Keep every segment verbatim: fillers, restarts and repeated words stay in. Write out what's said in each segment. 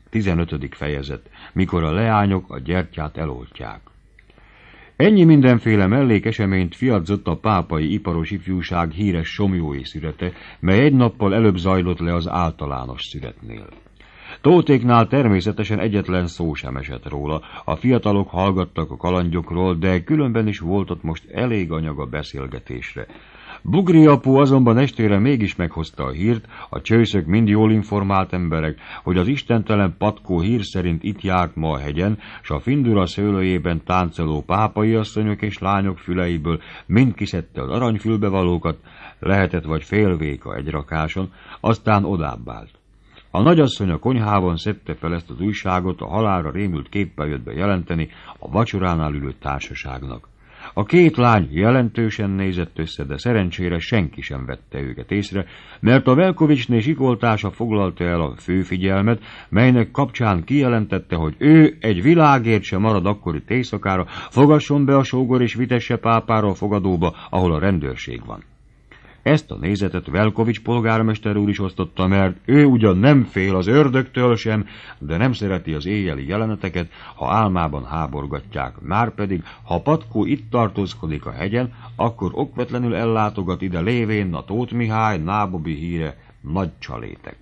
tizenötödik fejezet, mikor a leányok a gyertyát eloltják. Ennyi mindenféle mellékeseményt fiadzott a pápai iparos ifjúság híres somjói szürete, mely egy nappal előbb zajlott le az általános szüretnél. Tótéknál természetesen egyetlen szó sem esett róla, a fiatalok hallgattak a kalandjokról, de különben is volt ott most elég anyag a beszélgetésre. Bugri apu azonban estére mégis meghozta a hírt, a csőszök mind jól informált emberek, hogy az istentelen patkó hír szerint itt járt ma a hegyen, s a Findura szőlőjében táncoló pápai asszonyok és lányok füleiből mind kiszedte az aranyfülbevalókat, lehetett vagy fél véka egy rakáson, aztán odább állt. A nagyasszony a konyhában szedte fel ezt az újságot, a halálra rémült képpel jött be jelenteni a vacsoránál ülő társaságnak. A két lány jelentősen nézett össze, de szerencsére senki sem vette őket észre, mert a Velkovicsné sikoltása foglalta el a főfigyelmet, melynek kapcsán kijelentette, hogy ő egy világért sem marad akkor itt éjszakára, fogasson be a sógor és vitesse pápára a fogadóba, ahol a rendőrség van. Ezt a nézetet Velkovics polgármester úr is osztotta, mert ő ugyan nem fél az ördögtől sem, de nem szereti az éjjeli jeleneteket, ha álmában háborgatják. Márpedig, ha patkó itt tartózkodik a hegyen, akkor okvetlenül ellátogat ide lévén a Tóth Mihály nábobi híre nagy csalétek.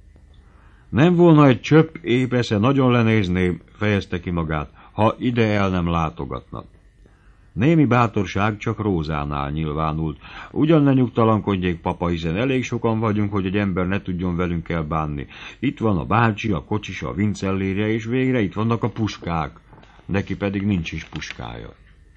Nem volna egy csöpp épesze, nagyon lenézném, fejezte ki magát, ha ide el nem látogatnak. Némi bátorság csak Rózánál nyilvánult. Ugyan ne nyugtalankodjék, papa, hiszen elég sokan vagyunk, hogy egy ember ne tudjon velünk elbánni. Itt van a bácsi, a kocsisa, a vincellérje, és végre itt vannak a puskák. Neki pedig nincs is puskája.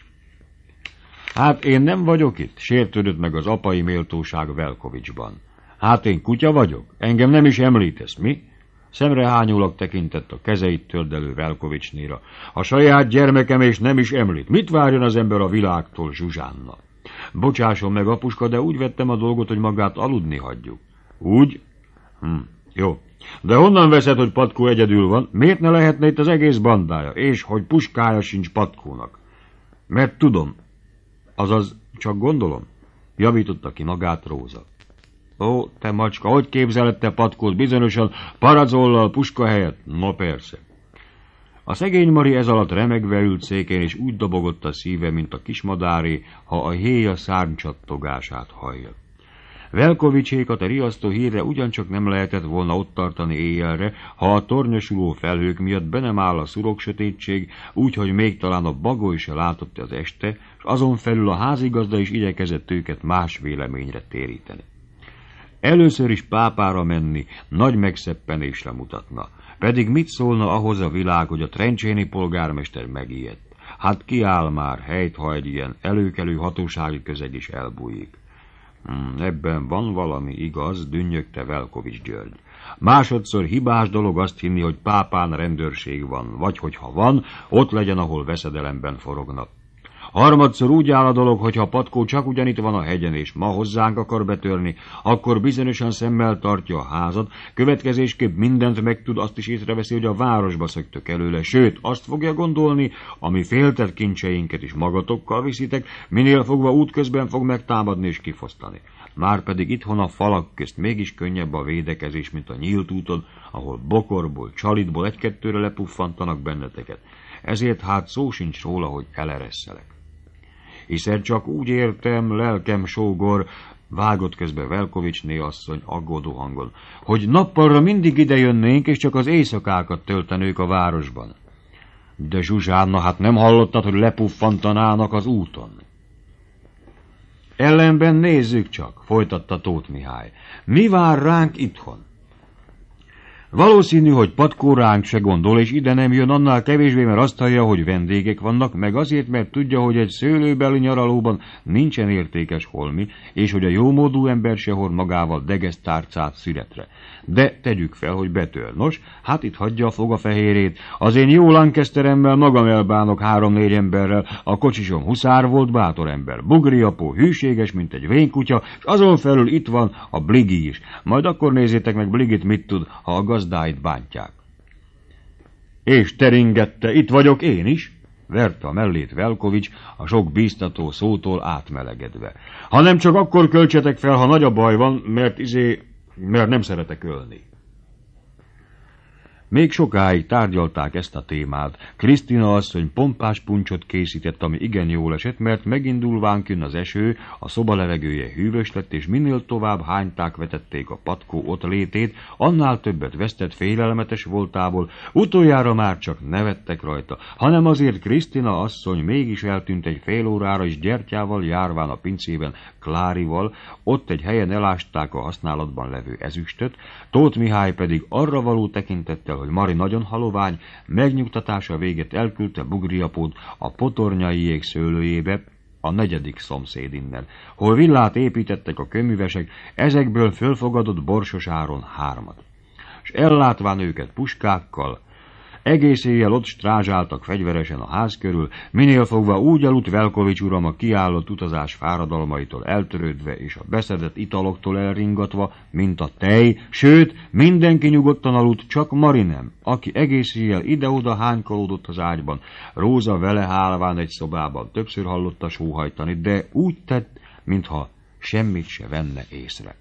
Hát én nem vagyok itt, sértődött meg az apai méltóság Velkovicsban. Hát én kutya vagyok, engem nem is említesz, mi? Szemrehányólag tekintett a kezeit tördelő Velkovicsnéra. A saját gyermekem és nem is említ. Mit várjon az ember a világtól, Zsuzsánna? Bocsásson meg, apuska, de úgy vettem a dolgot, hogy magát aludni hagyjuk. Úgy? Hm, jó. De honnan veszed, hogy patkó egyedül van? Miért ne lehetne itt az egész bandája? És hogy puskája sincs patkónak? Mert tudom. Azaz, csak gondolom. Javította ki magát Róza. Ó, te macska, hogy képzeled te patkót? Bizonyosan parazollal puska helyett? No persze. A szegény Mari ez alatt remegve ült székén, és úgy dobogott a szíve, mint a kismadáré, ha a héja szárnycsattogását hallja. Velkovicsékat a riasztó hírre ugyancsak nem lehetett volna ott tartani éjjelre, ha a tornyosuló felhők miatt be nem áll a szurok sötétség, úgyhogy még talán a bagoly se látott az este, és azon felül a házigazda is igyekezett őket más véleményre téríteni. Először is pápára menni nagy megszeppenésre mutatna. Pedig mit szólna ahhoz a világ, hogy a trencséni polgármester megijedt? Hát kiáll már helyt, ha egy ilyen előkelő hatósági közeg is elbújik. Hmm, ebben van valami igaz, dünnyögte Velkovics György. Másodszor hibás dolog azt hinni, hogy pápán rendőrség van, vagy hogyha van, ott legyen, ahol veszedelemben forognak. Harmadszor úgy áll a dolog, hogy ha patkó csak ugyanitt van a hegyen, és ma hozzánk akar betörni, akkor bizonyosan szemmel tartja a házat, következésképp mindent megtud, azt is észreveszi, hogy a városba szöktök előle, sőt, azt fogja gondolni, ami féltett kincseinket is magatokkal viszitek, minél fogva útközben fog megtámadni és kifosztani. Márpedig itthon a falak közt mégis könnyebb a védekezés, mint a nyílt úton, ahol bokorból, csalitból egy-kettőre lepuffantanak benneteket. Ezért hát szó sincs róla, hogy eleresszelek. Hiszen csak úgy értem, lelkem sógor, vágott közbe Velkovicsné asszony aggódó hangon, hogy nappalra mindig ide jönnénk, és csak az éjszakákat töltenők a városban. De Zsuzsánna, hát nem hallottad, hogy lepuffantanának az úton? Ellenben nézzük csak, folytatta Tóth Mihály. Mi vár ránk itthon? Valószínű, hogy patkó ránk se gondol, és ide nem jön annál kevésbé, mert azt hallja, hogy vendégek vannak, meg azért, mert tudja, hogy egy szőlőbeli nyaralóban nincsen értékes holmi, és hogy a jómódú ember se hord magával degesztárcát szüretre. De tegyük fel, hogy betör. Nos, hát itt hagyja a fogafehérét. Az én jó Lancasteremmel magam elbánok három-négy emberrel, a kocsisom huszár volt, bátor ember. Bugri apó hűséges, mint egy vénkutya, és azon felül itt van a Bligi is. Majd akkor nézzétek meg Bligit mit tud, ha a gazdáit bántják. És teringette, itt vagyok én is, verte a mellét Velkovics, a sok bíztató szótól átmelegedve. Ha nem csak akkor költsetek fel, ha nagy a baj van, mert izé, mert nem szeretek ölni. Még sokáig tárgyalták ezt a témát. Krisztina asszony pompás puncsot készített, ami igen jól esett, mert megindulván kinn az eső, a szoba levegője hűvös lett, és minél tovább hányták vetették a patkó ott létét, annál többet vesztett félelmetes voltából, utoljára már csak nevettek rajta, hanem azért Krisztina asszony mégis eltűnt egy fél órára, és gyertyával járván a pincében Klárival, ott egy helyen elásták a használatban levő ezüstöt, Tóth Mihály pedig arra való tekintettel, hogy Mari nagyon halovány, megnyugtatása véget elküldte Bugriapót a potornyaiék szőlőjébe, a negyedik szomszéd innen, hol villát építettek a kőművesek, ezekből fölfogadott Borsos Áron hármat. S ellátván őket puskákkal, egész éjjel ott strázsáltak fegyveresen a ház körül, minél fogva úgy aludt Velkovics uram a kiállott utazás fáradalmaitól eltörődve és a beszedett italoktól elringatva, mint a tej, sőt, mindenki nyugodtan aludt, csak Mari nem, aki egész éjjel ide-oda hánykolódott az ágyban. Róza vele hálván egy szobában többször hallotta sóhajtani, de úgy tett, mintha semmit se venne észre.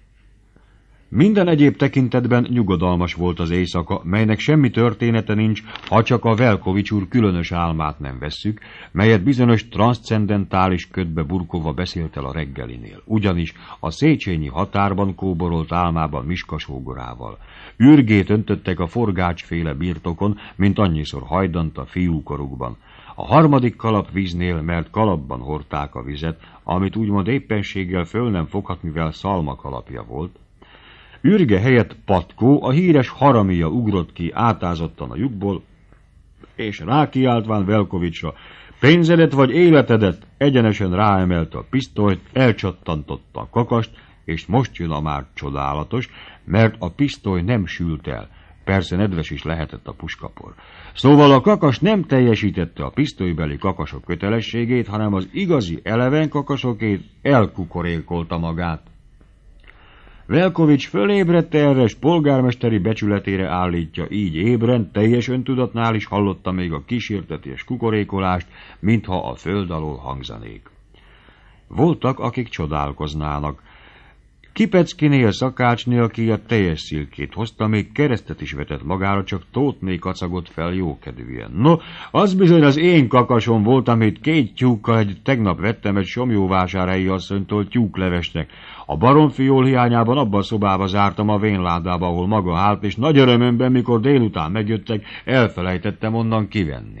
Minden egyéb tekintetben nyugodalmas volt az éjszaka, melynek semmi története nincs, ha csak a Velkovics úr különös álmát nem vesszük, melyet bizonyos transzcendentális ködbe burkolva beszélt el a reggelinél. Ugyanis a széchenyi határban kóborolt álmában Miska sógorával. Ürgét öntöttek a forgácsféle birtokon, mint annyiszor hajdant a fiúkorukban. A harmadik kalap víznél, mert kalapban hordták a vizet, amit úgymond éppenséggel föl nem foghat, mivel szalmakalapja volt. Ürge helyett Patkó, a híres haramija ugrott ki átázottan a lyukból, és rákiáltván Velkovicsra, pénzedet vagy életedet, egyenesen ráemelte a pisztolyt, elcsattantotta a kakast, és most jön a már csodálatos, mert a pisztoly nem sült el. Persze nedves is lehetett a puskapor. Szóval a kakas nem teljesítette a pisztolybeli kakasok kötelességét, hanem az igazi eleven kakasokét elkukorékolta magát. Velkovics fölébredt erre, s polgármesteri becsületére állítja, így ébren, teljes öntudatnál is hallotta még a kísérteties kukorékolást, mintha a föld alól hangzanék. Voltak, akik csodálkoznának. Kipeckinél szakácsnél, ki a teljes szilkét hozta, még keresztet is vetett magára, csak Tóthné kacagott fel jókedvűen. No, az bizony az én kakasom volt, amit két tyúkkal egy tegnap vettem egy Somjóvásárhelyi asszonytól tyúklevesnek. A baromfiól hiányában abban a szobába zártam a vénládába, ahol maga állt, és nagy örömömben, mikor délután megjöttek, elfelejtettem onnan kivenni.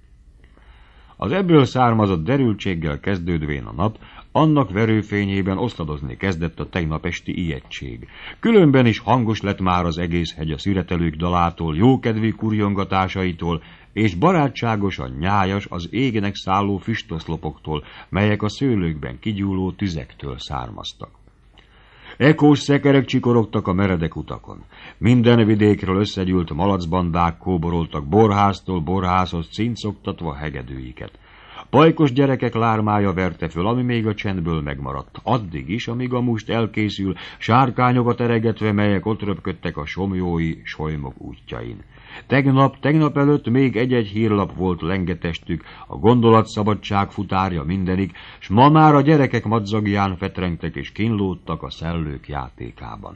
Az ebből származott derültséggel kezdődvén a nap, annak verőfényében oszladozni kezdett a tegnap esti ijegység. Különben is hangos lett már az egész hegy a szüretelők dalától, jókedvű kurjongatásaitól, és barátságosan nyájas az égenek szálló füstoszlopoktól, melyek a szőlőkben kigyúló tüzektől származtak. Ekós szekerek csikorogtak a meredek utakon. Minden vidékről összegyűlt malacbandák kóboroltak borháztól borházhoz cincogtatva hegedűiket. Pajkos gyerekek lármája verte föl, ami még a csendből megmaradt. Addig is, amíg a must elkészül, sárkányokat eregetve, melyek ott röpködtek a somjói solymok útjain. Tegnap, tegnap előtt még egy-egy hírlap volt lengetestük, a gondolatszabadság futárja mindenik, s ma már a gyerekek madzagján fetrengtek és kínlódtak a szellők játékában.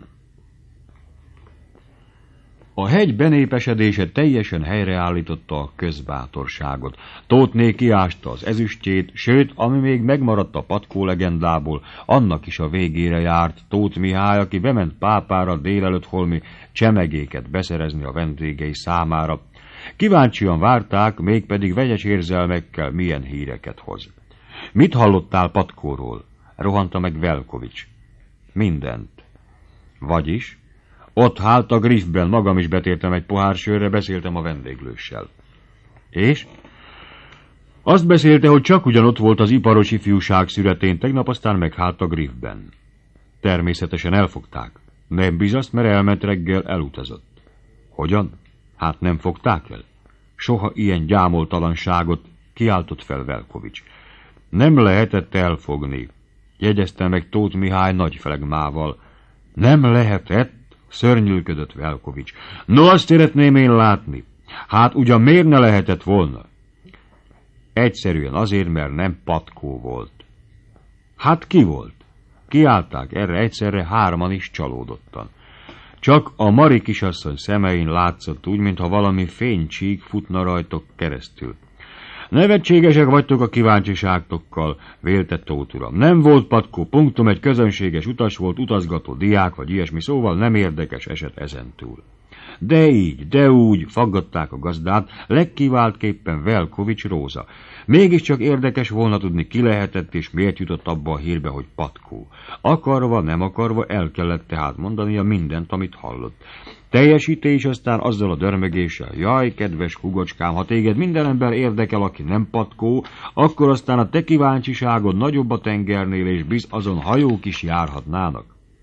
A hegy benépesedése teljesen helyreállította a közbátorságot. Tóthné kiásta az ezüstjét, sőt, ami még megmaradt a Patkó legendából, annak is a végére járt Tóth Mihály, aki bement Pápára délelőtt holmi csemegéket beszerezni a vendégei számára. Kíváncsian várták, mégpedig vegyes érzelmekkel milyen híreket hoz. Mit hallottál Patkóról? Rohanta meg Velkovics. Mindent. Vagyis? Ott hált a griffben, magam is betértem egy pohár sörre, beszéltem a vendéglőssel. És? Azt beszélte, hogy csak ugyanott volt az iparos ifjúság szüretén, tegnap aztán meghált a griffben. Természetesen elfogták. Nem bizasz, mert elment reggel, elutazott. Hogyan? Hát nem fogták el? Soha ilyen gyámoltalanságot, kiáltott fel Velkovics. Nem lehetett elfogni, jegyezte meg Tóth Mihály nagy flegmával. Nem lehetett? Szörnyűködött Velkovics. No, azt szeretném én látni. Hát ugyan miért ne lehetett volna? Egyszerűen azért, mert nem Patkó volt. Hát ki volt? Kiállták erre egyszerre hárman is csalódottan. Csak a Mari kisasszony szemein látszott úgy, mintha valami fénycsík futna rajtok keresztül. Nevetségesek vagytok a kíváncsiságtokkal, vélte Tóth Uram. Nem volt patkó, punktum, egy közönséges utas volt, utazgató diák vagy ilyesmi, szóval nem érdekes eset ezentúl. De így, de úgy, faggatták a gazdát, legkiváltképpen Velkovics Róza. Mégiscsak érdekes volna tudni, ki lehetett és miért jutott abba a hírbe, hogy patkó. Akarva, nem akarva el kellett tehát mondania mindent, amit hallott. Teljesítés aztán azzal a dörmögéssel, jaj, kedves hugocskám, ha téged minden ember érdekel, aki nem patkó, akkor aztán a te kíváncsiságod nagyobb a tengernél, és biz azon hajók is járhatnának.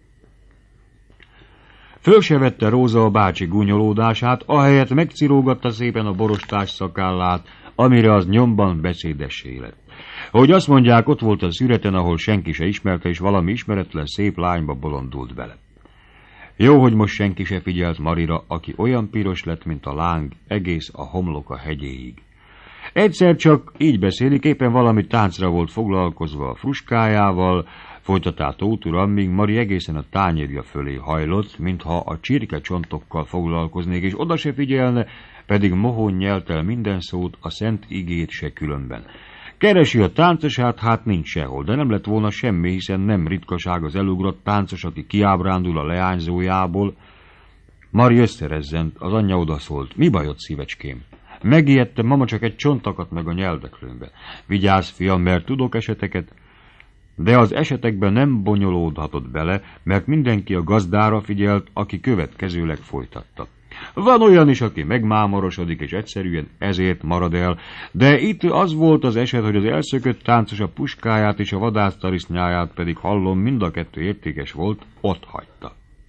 Föl se vette Róza a bácsi gúnyolódását, ahelyett megcirógatta szépen a borostás szakállát, amire az nyomban beszédessé lett. Hogy azt mondják, ott volt a szüreten, ahol senki se ismerte, és valami ismeretlen szép lányba bolondult bele. Jó, hogy most senki se figyelt Marira, aki olyan piros lett, mint a láng, egész a homloka hegyéig. Egyszer csak így beszélik, éppen valami táncra volt foglalkozva a fruskájával, folytatá Tóth Uram, míg Mari egészen a tányérja fölé hajlott, mintha a csirkecsontokkal foglalkoznék, és oda se figyelne, pedig mohón nyelt el minden szót, a szent igét se különben. Keresi a táncosát, hát nincs sehol, de nem lett volna semmi, hiszen nem ritkaság az elugrott táncos, aki kiábrándul a leányzójából. Mari összerezzent, az anyja odaszólt. Mi bajod, szívecském? Megijedtem, mama, csak egy csont akadt meg a nyelveklőmbe. Vigyázz, fiam, mert tudok eseteket. De az esetekben nem bonyolódhatott bele, mert mindenki a gazdára figyelt, aki következőleg folytatta. Van olyan is, aki megmámorosodik, és egyszerűen ezért marad el, de itt az volt az eset, hogy az elszökött táncos a puskáját és a vadásztarisznyáját, pedig hallom, mind a kettő értékes volt, ott hagyta.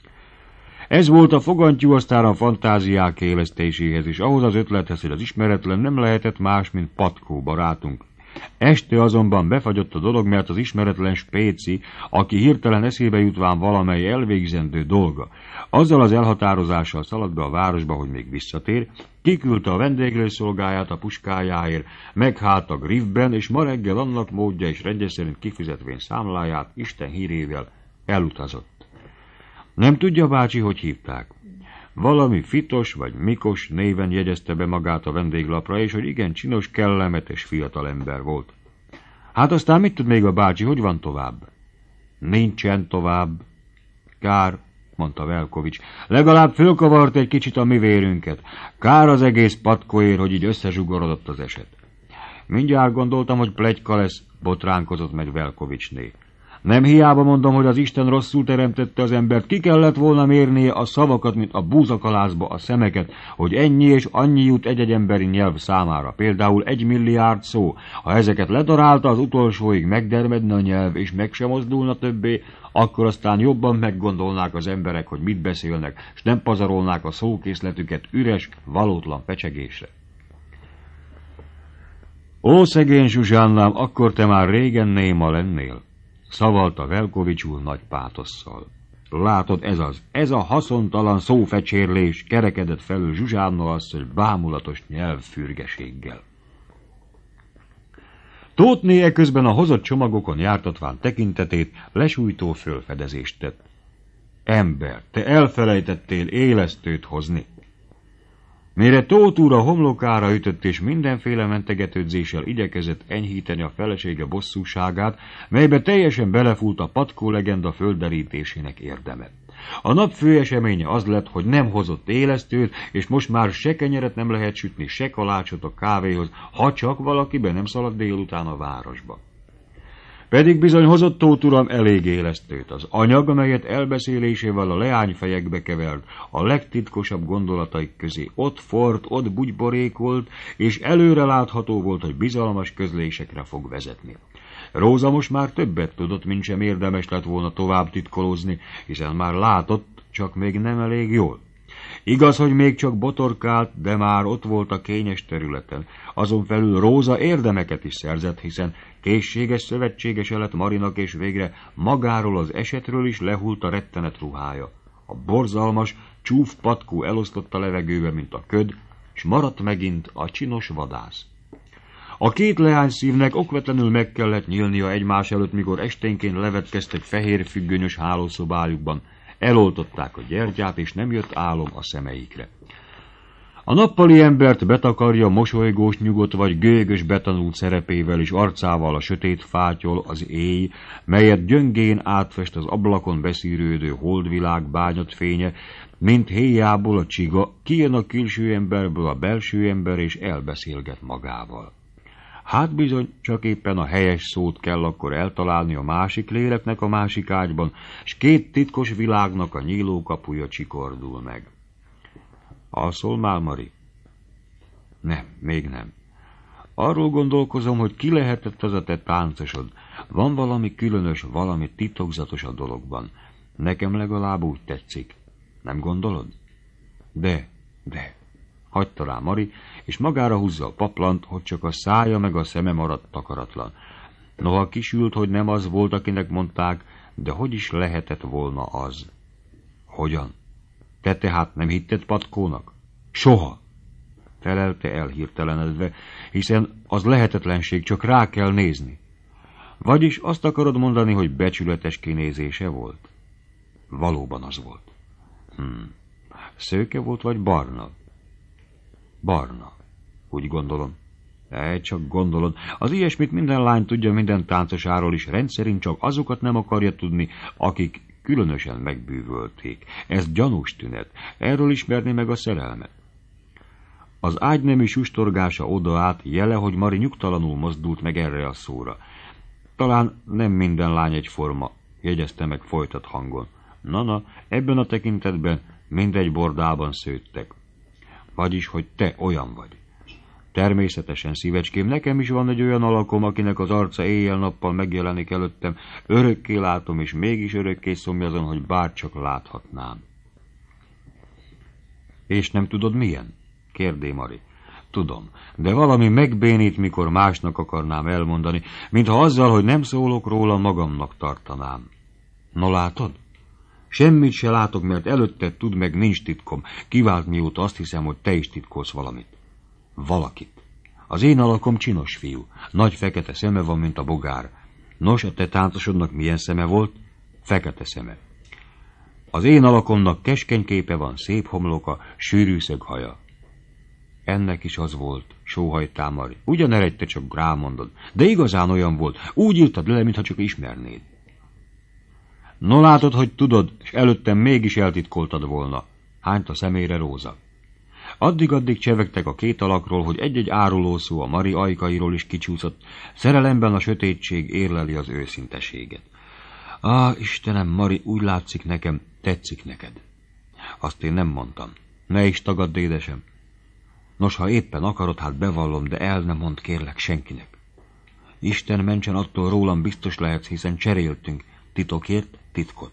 Ez volt a fogantyú aztán a fantáziák élesztéséhez, és ahhoz az ötlethez, hogy az ismeretlen nem lehetett más, mint Patkó barátunk. Este azonban befagyott a dolog, mert az ismeretlen spéci, aki hirtelen eszébe jutván valamely elvégzendő dolga, azzal az elhatározással szaladt be a városba, hogy még visszatér, kiküldte a vendéglőszolgáját a puskájáért, meghált a griffben, és ma reggel annak módja és rendje szerint kifizetvén számláját Isten hírével elutazott. Nem tudja bácsi, hogy hívták. Valami Fitos vagy Mikos néven jegyezte be magát a vendéglapra, és hogy igen csinos, kellemetes fiatalember volt. Hát aztán mit tud még a bácsi, hogy van tovább? Nincsen tovább. Kár, mondta Velkovics. Legalább fölkavart egy kicsit a mi vérünket. Kár az egész patkóért, hogy így összezsugorodott az eset. Mindjárt gondoltam, hogy pletyka lesz, botránkozott meg Velkovicsné. Nem hiába mondom, hogy az Isten rosszul teremtette az embert, ki kellett volna mérnie a szavakat, mint a búzakalászba a szemeket, hogy ennyi és annyi jut egy-egy emberi nyelv számára. Például egy milliárd szó. Ha ezeket ledarálta, az utolsóig megdermedne a nyelv, és meg sem mozdulna többé, akkor aztán jobban meggondolnák az emberek, hogy mit beszélnek, és nem pazarolnák a szókészletüket üres, valótlan pecsegésre. Ó, szegény Zsuzsánnám, akkor te már régen néma lennél, szavalta Velkovics úr nagy pátosszal. Látod, ez az, ez a haszontalan szófecsérlés kerekedett felül Zsuzsánna asszony bámulatos nyelvfürgeséggel. Tóthné eközben a hozott csomagokon jártatván tekintetét lesújtó fölfedezést tett. Ember, te elfelejtettél élesztőt hozni. Mire Tóth úr a homlokára ütött és mindenféle mentegetődzéssel igyekezett enyhíteni a felesége bosszúságát, melybe teljesen belefúlt a patkó legenda földderítésének érdeme. A nap fő eseménye az lett, hogy nem hozott élesztőt, és most már se kenyeret nem lehet sütni, se kalácsot a kávéhoz, ha csak valaki be nem szalad délután a városba. Pedig bizony hozott Tóth Uram elég élesztőt. Az anyag, amelyet elbeszélésével a leányfejekbe kevert, a legtitkosabb gondolataik közé ott fort, ott bugyborékolt, és előre látható volt, hogy bizalmas közlésekre fog vezetni. Róza most már többet tudott, mint sem érdemes lett volna tovább titkolózni, hiszen már látott, csak még nem elég jól. Igaz, hogy még csak botorkált, de már ott volt a kényes területen. Azon felül Róza érdemeket is szerzett, hiszen készséges szövetségese lett Marinak, és végre magáról az esetről is lehult a rettenet ruhája. A borzalmas, csúf patkó elosztott a levegőbe, mint a köd, s maradt megint a csinos vadász. A két leány szívnek okvetlenül meg kellett nyílnia egymás előtt, mikor esténként levetkeztek fehér függönyös hálószobájukban. Eloltották a gyertyát, és nem jött álom a szemeikre. A nappali embert betakarja mosolygós, nyugodt vagy gőgös betanult szerepével és arcával a sötét fátyol az éj, melyet gyöngén átfest az ablakon beszűrődő holdvilág bányatfénye, mint héjából a csiga, kijön a külső emberből a belső ember, és elbeszélget magával. Hát bizony, csak éppen a helyes szót kell akkor eltalálni a másik léleknek a másik ágyban, s két titkos világnak a nyílókapuja csikordul meg. Alszol már, Mari? Nem, még nem. Arról gondolkozom, hogy ki lehetett az a te táncosod. Van valami különös, valami titokzatos a dologban. Nekem legalább úgy tetszik. Nem gondolod? De, de. Hagyta rá Mari, és magára húzza a paplant, hogy csak a szája meg a szeme maradt takaratlan. Noha kisült, hogy nem az volt, akinek mondták, de hogy is lehetett volna az? Hogyan? Te tehát nem hitted Patkónak? Soha! Felelte el hirtelenedve, hiszen az lehetetlenség, csak rá kell nézni. Vagyis azt akarod mondani, hogy becsületes kinézése volt? Valóban az volt. Hmm. Szőke volt, vagy barna? Barna. Úgy gondolom. De csak gondolod. Az ilyesmit minden lány tudja minden táncosáról is, rendszerint csak azokat nem akarja tudni, akik különösen megbűvölték. Ez gyanús tünet. Erről ismerni meg a szerelmet. Az ágynemű sustorgása odaállt, jele, hogy Mari nyugtalanul mozdult meg erre a szóra. Talán nem minden lány egyforma, jegyezte meg folytat hangon. Na-na, ebben a tekintetben mindegy bordában szőttek. Vagyis, hogy te olyan vagy. Természetesen, szívecském, nekem is van egy olyan alakom, akinek az arca éjjel-nappal megjelenik előttem. Örökké látom, és mégis örökké szomjazom, hogy bárcsak láthatnám. És nem tudod milyen? Kérdé Mari. Tudom, de valami megbénít, mikor másnak akarnám elmondani, mintha azzal, hogy nem szólok róla, magamnak tartanám. No látod? Semmit se látok, mert előtte tud meg, nincs titkom. Kivált, mióta azt hiszem, hogy te is titkolsz valamit. Valakit. Az én alakom csinos fiú. Nagy fekete szeme van, mint a bogár. Nos, a te táncosodnak milyen szeme volt? Fekete szeme. Az én alakomnak keskeny képe van, szép homloka, sűrű szög haja. Ennek is az volt, sóhajtál Mari. Ugyan eredj, te csak rámondod. De igazán olyan volt. Úgy írtad le, mintha csak ismernéd. No látod, hogy tudod, és előttem mégis eltitkoltad volna. Hányt a szemére Róza. Addig-addig csevegtek a két alakról, hogy egy-egy áruló szó a Mari ajkairól is kicsúszott. Szerelemben a sötétség érleli az őszinteséget. Á, Istenem, Mari, úgy látszik nekem, tetszik neked. Azt én nem mondtam. Ne is tagadd, édesem. Nos, ha éppen akarod, hát bevallom, de el nem mondd, kérlek, senkinek. Isten mentsen, attól rólam biztos lehetsz, hiszen cseréltünk. Titokért titkot.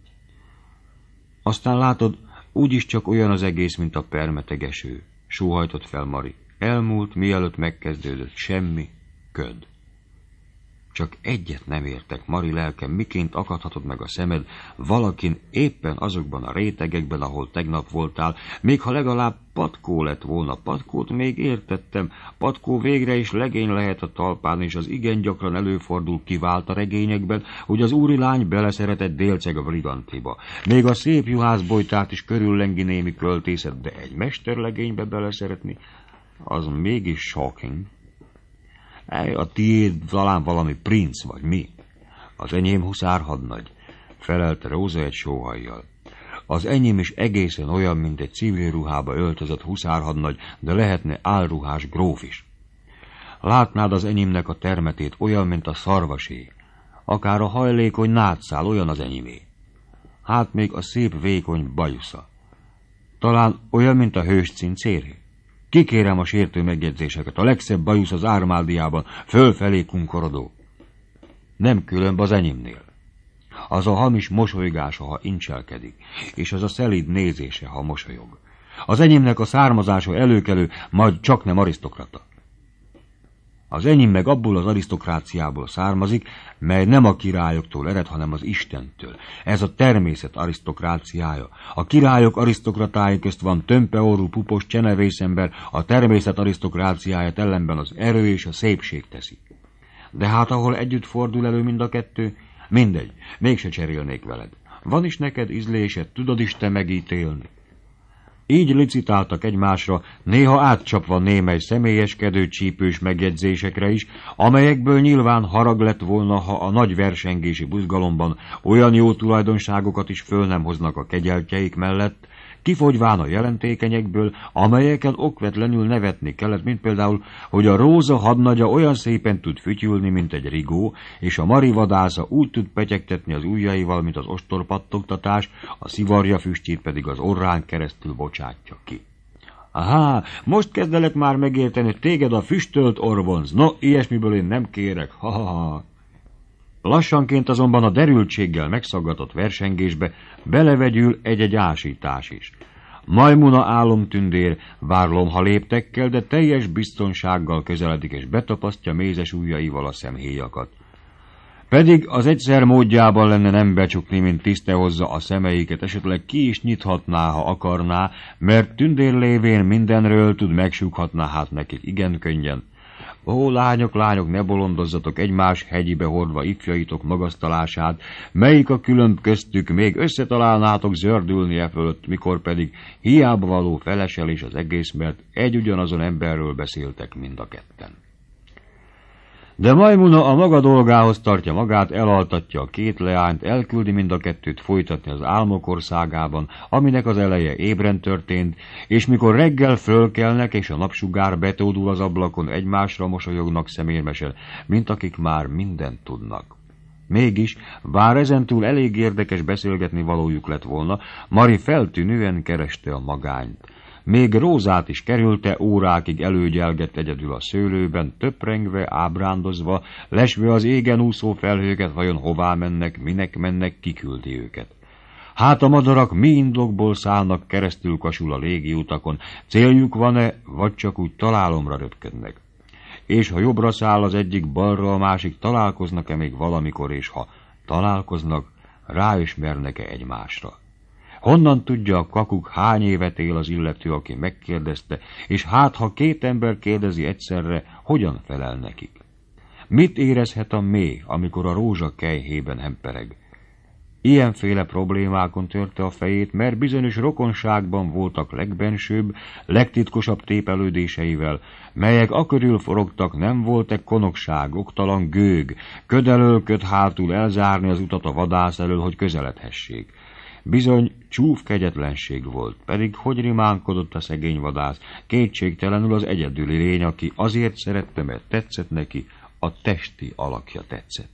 Aztán látod, úgyis csak olyan az egész, mint a permeteg eső. Sóhajtott fel Mari. Elmúlt, mielőtt megkezdődött, semmi, köd. Csak egyet nem értek, Mari lelkem, miként akadhatod meg a szemed valakin éppen azokban a rétegekben, ahol tegnap voltál, még ha legalább Patkó lett volna. Patkót még értettem, Patkó végre is legény lehet a talpán, és az igen gyakran előfordul, kivált a regényekben, hogy az úri lány beleszeretett délceg a brigantiba. Még a szép juhász Bojtát is körüllengi némi költészet, de egy mesterlegénybe beleszeretni, az mégis shocking. A tiéd talán valami princ, vagy mi? Az enyém huszár hadnagy, felelte Róza egy sóhajjal. Az enyém is egészen olyan, mint egy civil ruhába öltözött huszár hadnagy, de lehetne álruhás gróf is. Látnád az enyémnek a termetét, olyan, mint a szarvasé. Akár a hajlékony nátszál, olyan az enyémé. Hát még a szép vékony bajusza. Talán olyan, mint a hős cincéré. Kikérem a sértő megjegyzéseket, a legszebb bajusz az Ármáldiában, fölfelé kunkorodó. Nem különb az enyémnél. Az a hamis mosolygása, ha incselkedik, és az a szelíd nézése, ha mosolyog. Az enyémnek a származása előkelő, majd csak nem arisztokrata. Az enyém meg abból az arisztokráciából származik, mely nem a királyoktól ered, hanem az Istentől. Ez a természet arisztokráciája. A királyok arisztokratái közt van tömpeorú, pupos, csenevészember, a természet arisztokráciáját ellenben az erő és a szépség teszi. De hát ahol együtt fordul elő mind a kettő, mindegy, mégse cserélnék veled. Van is neked ízlésed, tudod is te megítélni. Így licitáltak egymásra, néha átcsapva némely személyeskedő csípős megjegyzésekre is, amelyekből nyilván harag lett volna, ha a nagy versengési buzgalomban olyan jó tulajdonságokat is föl nem hoznak a kegyeltjeik mellett, kifogyván a jelentékenyekből, amelyeken okvetlenül nevetni kellett, mint például, hogy a Róza hadnagya olyan szépen tud fütyülni, mint egy rigó, és a Mari vadásza úgy tud petyegtetni az ujjaival, mint az ostorpattogtatás, a szivarja füstjét pedig az orrán keresztül bocsátja ki. Ahá, most kezdelek már megérteni, téged a füstölt orvonz. No, ilyesmiből én nem kérek, ha-ha-ha. Lassanként azonban a derültséggel megszaggatott versengésbe belevegyül egy-egy ásítás is. Majmuna álomtündér várlomha léptekkel, de teljes biztonsággal közeledik és betapasztja mézes ujjaival a szemhéjakat. Pedig az egyszer módjában lenne nem becsukni, mint tiszte hozza a szemeiket, esetleg ki is nyithatná, ha akarná, mert tündér lévén mindenről tud, megsúghatná hát nekik igen könnyen. Ó, lányok, lányok, ne bolondozzatok egymás hegyibe hordva ifjaitok magasztalását, melyik a különb köztük, még összetalálnátok zördülni e fölött, mikor pedig hiába való feleselés az egész, mert egy ugyanazon emberről beszéltek mind a ketten. De Majmuna a maga dolgához tartja magát, elaltatja a két leányt, elküldi mind a kettőt folytatni az álmok országában, aminek az eleje ébren történt, és mikor reggel fölkelnek, és a napsugár betódul az ablakon, egymásra mosolyognak szemérmesen, mint akik már mindent tudnak. Mégis, bár ezentúl elég érdekes beszélgetni valójuk lett volna, Mari feltűnően kereste a magányt. Még Rózát is kerülte, órákig előgyelgett egyedül a szőlőben, töprengve, ábrándozva, lesve az égen úszó felhőket, vajon hová mennek, minek mennek, kiküldi őket. Hát a madarak mi indokból szállnak keresztül kasul a légiutakon, céljuk van-e, vagy csak úgy találomra röpködnek? És ha jobbra száll az egyik, balra a másik, találkoznak-e még valamikor, és ha találkoznak, ráismernek-e egymásra? Honnan tudja a kakuk, hány évet él az illető, aki megkérdezte, és hát, ha két ember kérdezi egyszerre, hogyan felel nekik? Mit érezhet a méh, amikor a rózsa kejhében hempereg? Ilyenféle problémákon törte a fejét, mert bizonyos rokonságban voltak legbensőbb, legtitkosabb tépelődéseivel, melyek akörül forogtak, nem volt-e konokság, oktalan gőg, köd elől, köd hátul elzárni az utat a vadász elől, hogy közeledhessék. Bizony csúf kegyetlenség volt, pedig hogy rimánkodott a szegény vadász, kétségtelenül az egyedüli lény, aki azért szerette, mert tetszett neki, a testi alakja tetszett.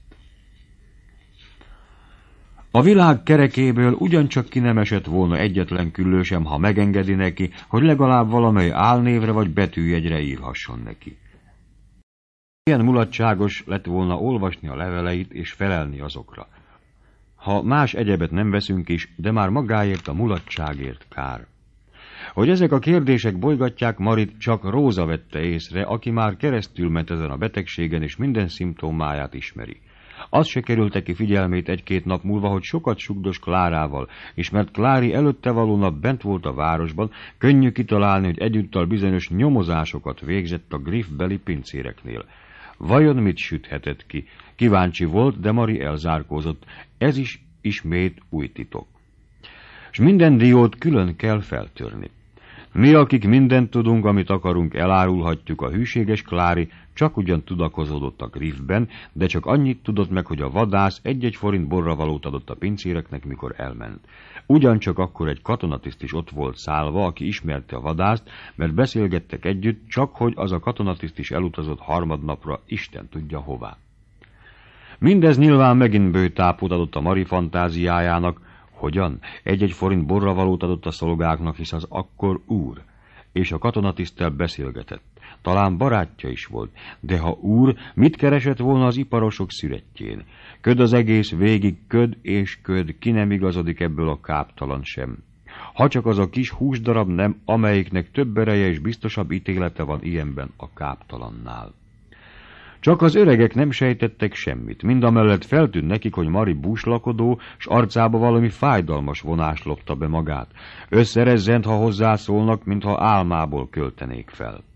A világ kerekéből ugyancsak ki nem esett volna egyetlen küllő sem, ha megengedi neki, hogy legalább valamely álnévre vagy betűjegyre írhasson neki. Ilyen mulatságos lett volna olvasni a leveleit és felelni azokra. Ha más egyebet nem veszünk is, de már magáért a mulatságért kár. Hogy ezek a kérdések bolygatják Marit, csak Róza vette észre, aki már keresztül ment ezen a betegségen, és minden szimptomáját ismeri. Az se kerülte ki figyelmét egy-két nap múlva, hogy sokat sugdos Klárával, és mert Klári előtte való nap bent volt a városban, könnyű kitalálni, hogy egyúttal bizonyos nyomozásokat végzett a griffbeli pincéreknél. Vajon mit süthetett ki? Kíváncsi volt, de Mari elzárkózott. Ez is ismét új titok. S minden diót külön kell feltörni. Mi, akik mindent tudunk, amit akarunk, elárulhatjuk, a hűséges Klári csak ugyan tudakozódott a griffben, de csak annyit tudott meg, hogy a vadász egy-egy forint borravalót adott a pincéreknek, mikor elment. Ugyancsak akkor egy katonatiszt is ott volt szállva, aki ismerte a vadászt, mert beszélgettek együtt, csak hogy az a katonatiszt is elutazott harmadnapra, Isten tudja hová. Mindez nyilván megint bőtápot adott a Mari fantáziájának. Hogyan? Egy-egy forint borravalót adott a szolgáknak, hisz az akkor úr, és a katonatiszttel beszélgetett. Talán barátja is volt, de ha úr, mit keresett volna az iparosok szüretjén? Köd az egész végig, köd és köd, ki nem igazodik ebből a káptalan sem. Ha csak az a kis húsdarab nem, amelyiknek több ereje és biztosabb ítélete van ilyenben a káptalannál. Csak az öregek nem sejtettek semmit, mindamellett feltűnt nekik, hogy Mari búslakodó, s arcába valami fájdalmas vonás lopta be magát. Összerezzent, ha hozzászólnak, mintha álmából költenék fel.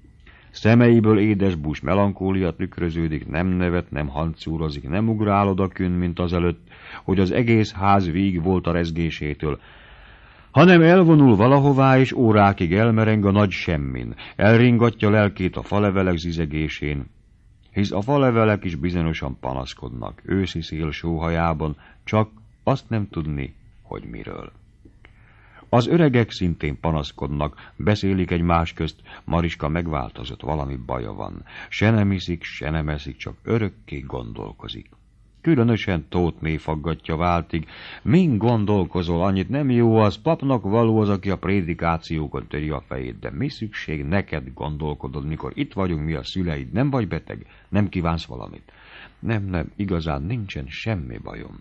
Szemeiből édes bús melankólia tükröződik, nem nevet, nem hancúrozik, nem ugrál odakün, mint azelőtt, hogy az egész ház víg volt a rezgésétől, hanem elvonul valahová, és órákig elmereng a nagy semmin, elringatja lelkét a falevelek zizegésén, hisz a falevelek is bizonyosan panaszkodnak, őszi szél sóhajában, csak azt nem tudni, hogy miről. Az öregek szintén panaszkodnak, beszélik egymás közt, Mariska megváltozott, valami baja van. Se nem iszik, se nem eszik, csak örökké gondolkozik. Különösen Tótné faggatja váltig. Min gondolkozol annyit, nem jó az, papnak való az, aki a prédikációkon töri a fejét, de mi szükség neked gondolkodod, mikor itt vagyunk mi a szüleid, nem vagy beteg, nem kívánsz valamit. Nem, nem, igazán nincsen semmi bajom.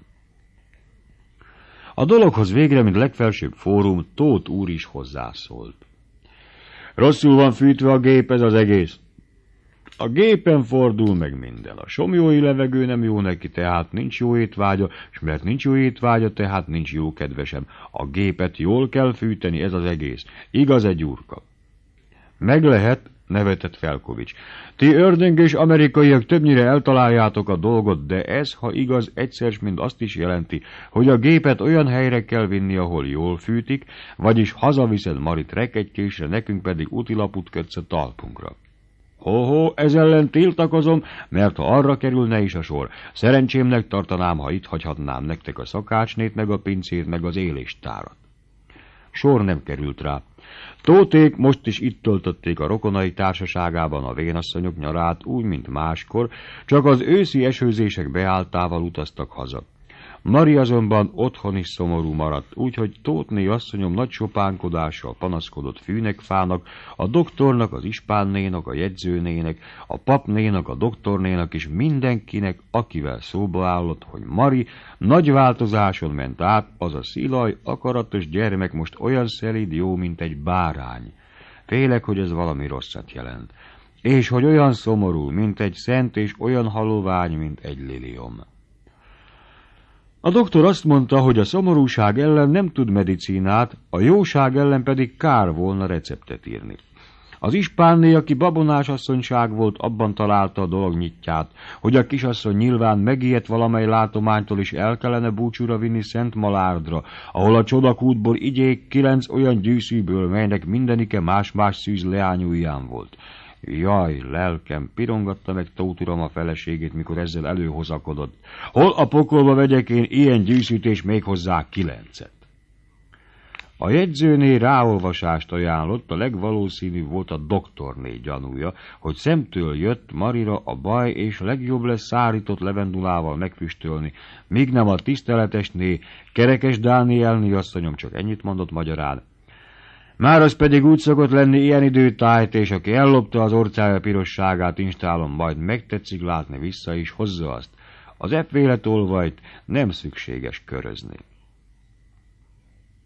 A dologhoz végre, mint legfelsőbb fórum, Tóth úr is hozzászólt. Rosszul van fűtve a gép, ez az egész. A gépen fordul meg minden. A somjói levegő nem jó neki, tehát nincs jó étvágya, és mert nincs jó étvágya, tehát nincs jó kedvesem. A gépet jól kell fűteni, ez az egész. Igaz egy úrka? Meg lehet, nevetett Felkovics. Ti ördöngés amerikaiak többnyire eltaláljátok a dolgot, de ez, ha igaz, egyszer mind azt is jelenti, hogy a gépet olyan helyre kell vinni, ahol jól fűtik, vagyis hazaviszed Marit rekegykésre, nekünk pedig útilaput kötsz a talpunkra. Ho-ho, ez ellen tiltakozom, mert ha arra kerülne is a sor, szerencsémnek tartanám, ha itt hagyhatnám nektek a szakácsnét, meg a pincét, meg az éléstárat. Sor nem került rá. Tóték most is itt töltötték a rokonai társaságában a vénasszonyok nyarát, úgy, mint máskor, csak az őszi esőzések beálltával utaztak haza. Mari azonban otthon is szomorú maradt, úgyhogy Tótné asszonyom nagy sopánkodással panaszkodott fűnekfának, a doktornak, az ispánnénak, a jegyzőnének, a papnénak, a doktornénak és mindenkinek, akivel szóba állott, hogy Mari nagy változáson ment át, az a szilaj, akaratos gyermek most olyan szelíd jó, mint egy bárány. Félek, hogy ez valami rosszat jelent. És hogy olyan szomorú, mint egy szent, és olyan halovány, mint egy liliom. A doktor azt mondta, hogy a szomorúság ellen nem tud medicinát, a jóság ellen pedig kár volna receptet írni. Az ispánné, aki babonás asszonyság volt, abban találta a dolog nyitját, hogy a kisasszony nyilván megijedt valamely látománytól is el kellene búcsúra vinni Szent Malárdra, ahol a csodakútból igyék kilenc olyan gyűszűből, melynek mindenike más-más szűz leányújján volt. Jaj, lelkem, pirongatta meg Tóth uram a feleségét, mikor ezzel előhozakodott. Hol a pokolba vegyek én ilyen gyűszűt és még hozzá kilencet? A jegyzőné ráolvasást ajánlott, a legvalószínűbb volt a doktorné gyanúja, hogy szemtől jött Marira a baj, és legjobb lesz szárított levendulával megfüstölni, míg nem a tiszteletesné, Kerekes Dánielné asszonyom csak ennyit mondott magyarán. Már az pedig úgy szokott lenni ilyen időtájt, és aki ellopta az orcája pirosságát, instálom, majd megtetszik látni, vissza is hozza azt. Az epvélet olvajt nem szükséges körözni.